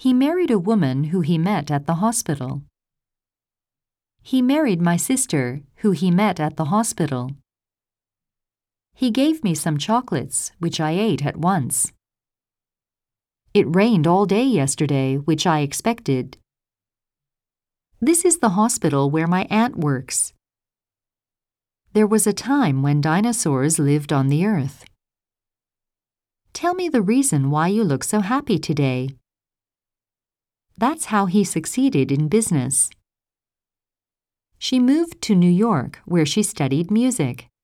He married a woman who he met at the hospital. He married my sister, who he met at the hospital. He gave me some chocolates, which I ate at once. It rained all day yesterday, which I expected. This is the hospital where my aunt works. There was a time when dinosaurs lived on the earth. Tell me the reason why you look so happy today. That's how he succeeded in business. She moved to New York, where she studied music.